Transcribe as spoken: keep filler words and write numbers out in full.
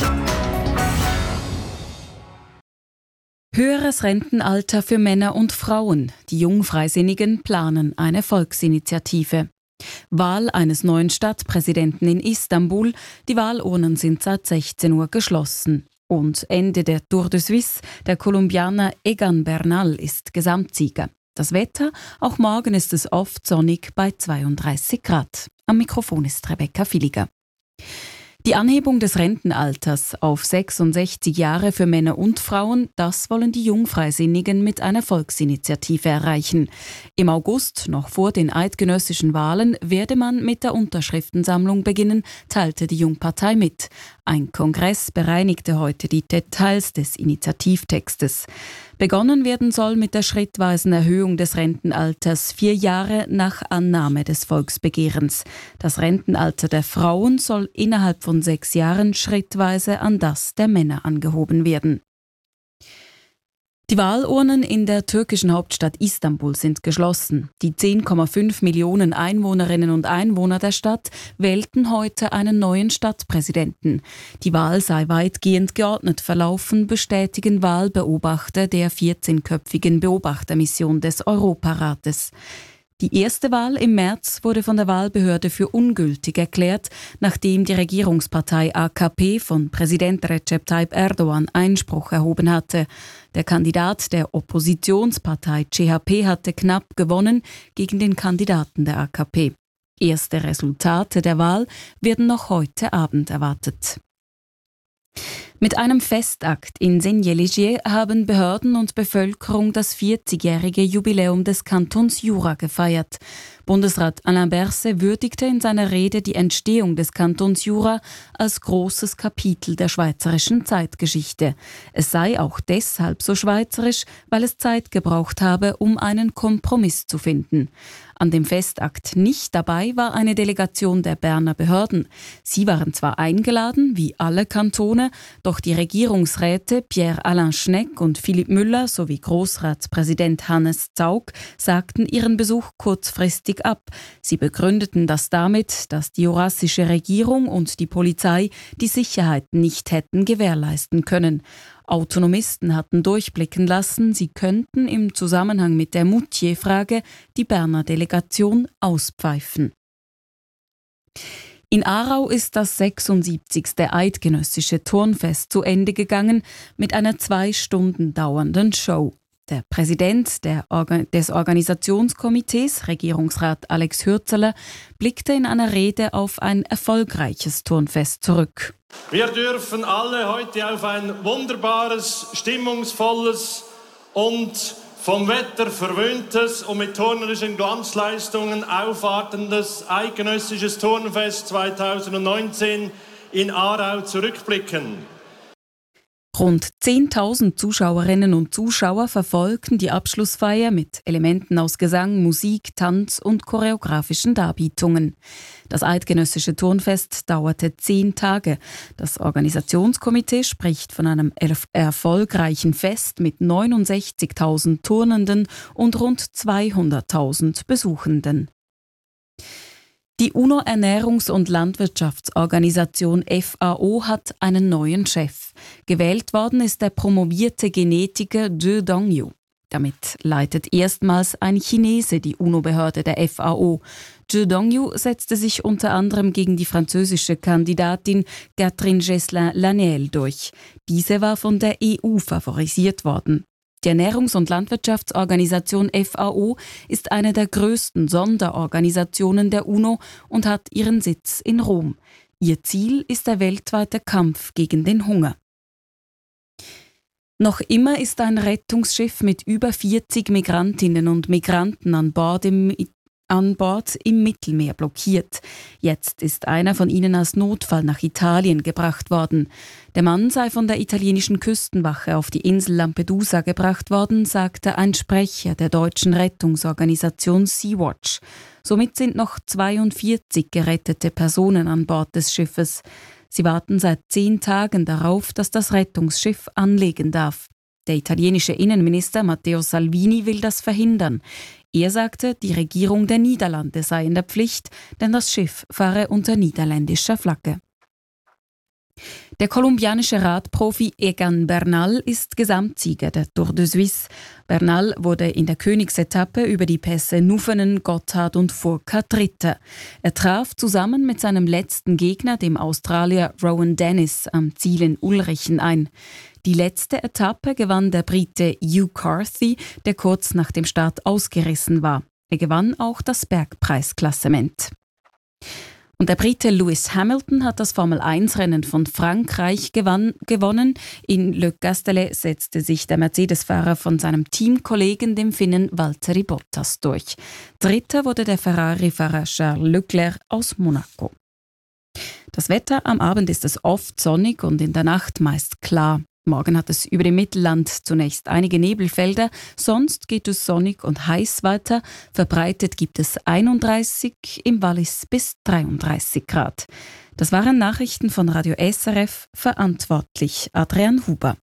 Höheres Rentenalter für Männer und Frauen. Die Jungfreisinnigen planen eine Volksinitiative. Wahl eines neuen Stadtpräsidenten in Istanbul. Die Wahlurnen sind seit sechzehn Uhr geschlossen. Und Ende der Tour de Suisse. Der Kolumbianer Egan Bernal ist Gesamtsieger. Das Wetter, auch morgen ist es oft sonnig bei zweiunddreißig Grad. Am Mikrofon ist Rebecca Villiger. Die Anhebung des Rentenalters auf sechsundsechzig Jahre für Männer und Frauen, das wollen die Jungfreisinnigen mit einer Volksinitiative erreichen. Im August, noch vor den eidgenössischen Wahlen, werde man mit der Unterschriftensammlung beginnen, teilte die Jungpartei mit. Ein Kongress bereinigte heute die Details des Initiativtextes. Begonnen werden soll mit der schrittweisen Erhöhung des Rentenalters vier Jahre nach Annahme des Volksbegehrens. Das Rentenalter der Frauen soll innerhalb von sechs Jahren schrittweise an das der Männer angehoben werden. Die Wahlurnen in der türkischen Hauptstadt Istanbul sind geschlossen. Die zehn Komma fünf Millionen Einwohnerinnen und Einwohner der Stadt wählten heute einen neuen Stadtpräsidenten. Die Wahl sei weitgehend geordnet verlaufen, bestätigen Wahlbeobachter der vierzehnköpfigen Beobachtermission des Europarates. Die erste Wahl im März wurde von der Wahlbehörde für ungültig erklärt, nachdem die Regierungspartei A K P von Präsident Recep Tayyip Erdogan Einspruch erhoben hatte. Der Kandidat der Oppositionspartei C H P hatte knapp gewonnen gegen den Kandidaten der A K P. Erste Resultate der Wahl werden noch heute Abend erwartet. Mit einem Festakt in Seignelay haben Behörden und Bevölkerung das vierzigjährige Jubiläum des Kantons Jura gefeiert. Bundesrat Alain Berset würdigte in seiner Rede die Entstehung des Kantons Jura als großes Kapitel der schweizerischen Zeitgeschichte. Es sei auch deshalb so schweizerisch, weil es Zeit gebraucht habe, um einen Kompromiss zu finden. An dem Festakt nicht dabei war eine Delegation der Berner Behörden. Sie waren zwar eingeladen, wie alle Kantone, doch die Regierungsräte Pierre-Alain Schnegg und Philipp Müller sowie Grossratspräsident Hannes Zaugg sagten ihren Besuch kurzfristig ab. Sie begründeten das damit, dass die jurassische Regierung und die Polizei die Sicherheit nicht hätten gewährleisten können. Autonomisten hatten durchblicken lassen, sie könnten im Zusammenhang mit der Moutier-Frage die Berner Delegation auspfeifen. In Aarau ist das sechsundsiebzigste eidgenössische Turnfest zu Ende gegangen mit einer zwei Stunden dauernden Show. Der Präsident der Organ- des Organisationskomitees, Regierungsrat Alex Hürzeler, blickte in einer Rede auf ein erfolgreiches Turnfest zurück. Wir dürfen alle heute auf ein wunderbares, stimmungsvolles und vom Wetter verwöhntes und mit turnerischen Glanzleistungen aufwartendes eidgenössisches Turnfest zweitausendneunzehn in Aarau zurückblicken. Rund zehntausend Zuschauerinnen und Zuschauer verfolgten die Abschlussfeier mit Elementen aus Gesang, Musik, Tanz und choreografischen Darbietungen. Das eidgenössische Turnfest dauerte zehn Tage. Das Organisationskomitee spricht von einem erf- erfolgreichen Fest mit neunundsechzigtausend Turnenden und rund zweihunderttausend Besuchenden. Die UNO-Ernährungs- und Landwirtschaftsorganisation F A O hat einen neuen Chef. Gewählt worden ist der promovierte Genetiker Zhu Dongyu. Damit leitet erstmals ein Chinese die UNO-Behörde der F A O. Zhu Dongyu setzte sich unter anderem gegen die französische Kandidatin Catherine Gesselin-Laniel durch. Diese war von der E U favorisiert worden. Die Ernährungs- und Landwirtschaftsorganisation F A O ist eine der größten Sonderorganisationen der UNO und hat ihren Sitz in Rom. Ihr Ziel ist der weltweite Kampf gegen den Hunger. Noch immer ist ein Rettungsschiff mit über vierzig Migrantinnen und Migranten an Bord im an Bord im Mittelmeer blockiert. Jetzt ist einer von ihnen als Notfall nach Italien gebracht worden. Der Mann sei von der italienischen Küstenwache auf die Insel Lampedusa gebracht worden, sagte ein Sprecher der deutschen Rettungsorganisation Sea-Watch. Somit sind noch zweiundvierzig gerettete Personen an Bord des Schiffes. Sie warten seit zehn Tagen darauf, dass das Rettungsschiff anlegen darf. Der italienische Innenminister Matteo Salvini will das verhindern. Er sagte, die Regierung der Niederlande sei in der Pflicht, denn das Schiff fahre unter niederländischer Flagge. Der kolumbianische Radprofi Egan Bernal ist Gesamtsieger der Tour de Suisse. Bernal wurde in der Königsetappe über die Pässe Nuffenen, Gotthard und Furka Dritter. Er traf zusammen mit seinem letzten Gegner, dem Australier Rowan Dennis, am Ziel in Ulrichen ein. Die letzte Etappe gewann der Brite Hugh Carthy, der kurz nach dem Start ausgerissen war. Er gewann auch das Bergpreisklassement. Und der Brite Lewis Hamilton hat das Formel eins Rennen von Frankreich gewann, gewonnen. In Le Castellet setzte sich der Mercedes-Fahrer von seinem Teamkollegen, dem Finnen Valtteri Bottas, durch. Dritter wurde der Ferrari-Fahrer Charles Leclerc aus Monaco. Das Wetter: am Abend ist es oft sonnig und in der Nacht meist klar. Morgen hat es über dem Mittelland zunächst einige Nebelfelder, sonst geht es sonnig und heiß weiter. Verbreitet gibt es einunddreißig, im Wallis bis dreiunddreißig Grad. Das waren Nachrichten von Radio S R F, verantwortlich Adrian Huber.